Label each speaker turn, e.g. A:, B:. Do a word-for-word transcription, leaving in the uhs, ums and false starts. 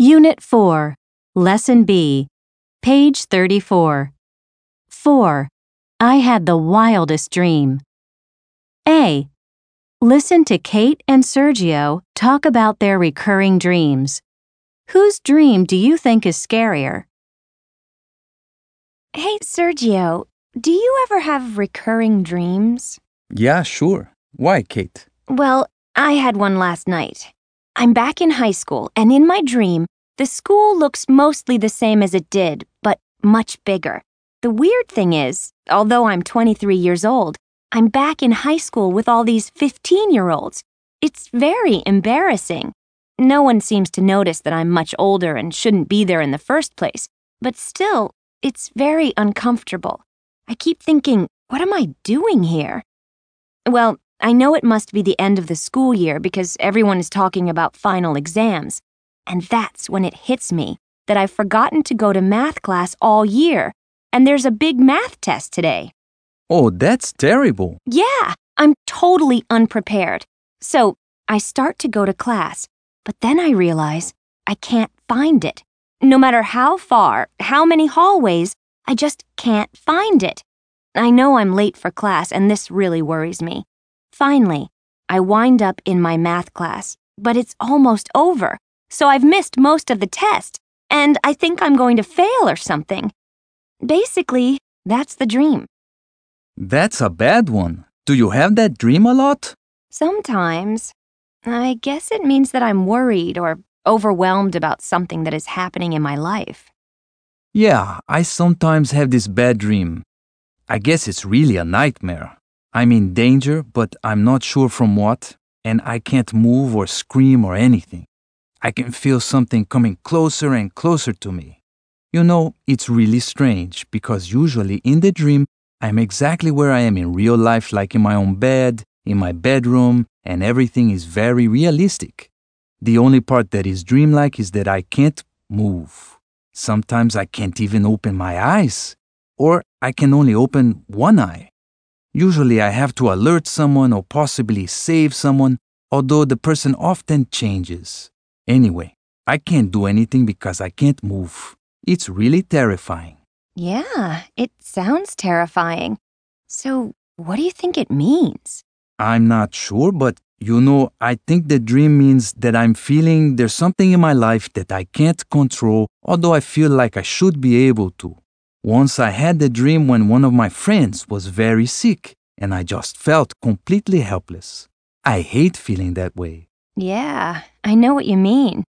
A: Unit four, Lesson B, page thirty-four. four. I had the wildest dream. A. Listen to Kate and Sergio talk about their recurring dreams. Whose dream do you think is scarier?
B: Hey, Sergio, do you ever have recurring dreams?
C: Yeah, sure. Why, Kate?
B: Well, I had one last night. I'm back in high school, and in my dream, the school looks mostly the same as it did, but much bigger. The weird thing is, although I'm twenty-three years old, I'm back in high school with all these fifteen-year-olds. It's very embarrassing. No one seems to notice that I'm much older and shouldn't be there in the first place, but still, it's very uncomfortable. I keep thinking, what am I doing here? Well, I know it must be the end of the school year because everyone is talking about final exams. And that's when it hits me that I've forgotten to go to math class all year, and there's a big math test today.
C: Oh, that's terrible.
B: Yeah, I'm totally unprepared. So I start to go to class, but then I realize I can't find it. No matter how far, how many hallways, I just can't find it. I know I'm late for class, and this really worries me. Finally, I wind up in my math class, but it's almost over, so I've missed most of the test, and I think I'm going to fail or something. Basically, that's the dream.
C: That's a bad one. Do you have that dream a lot?
B: Sometimes. I guess it means that I'm worried or overwhelmed about something that is happening in my life.
C: Yeah, I sometimes have this bad dream. I guess it's really a nightmare. I'm in danger, but I'm not sure from what, and I can't move or scream or anything. I can feel something coming closer and closer to me. You know, it's really strange because usually in the dream, I'm exactly where I am in real life, like in my own bed, in my bedroom, and everything is very realistic. The only part that is dreamlike is that I can't move. Sometimes I can't even open my eyes, or I can only open one eye. Usually I have to alert someone or possibly save someone, although the person often changes. Anyway, I can't do anything because I can't move. It's really terrifying.
B: Yeah, it sounds terrifying. So, what do you think it means?
C: I'm not sure, but you know, I think the dream means that I'm feeling there's something in my life that I can't control, although I feel like I should be able to. Once I had the dream when one of my friends was very sick, and I just felt completely helpless. I hate feeling that way.
B: Yeah, I know what you mean.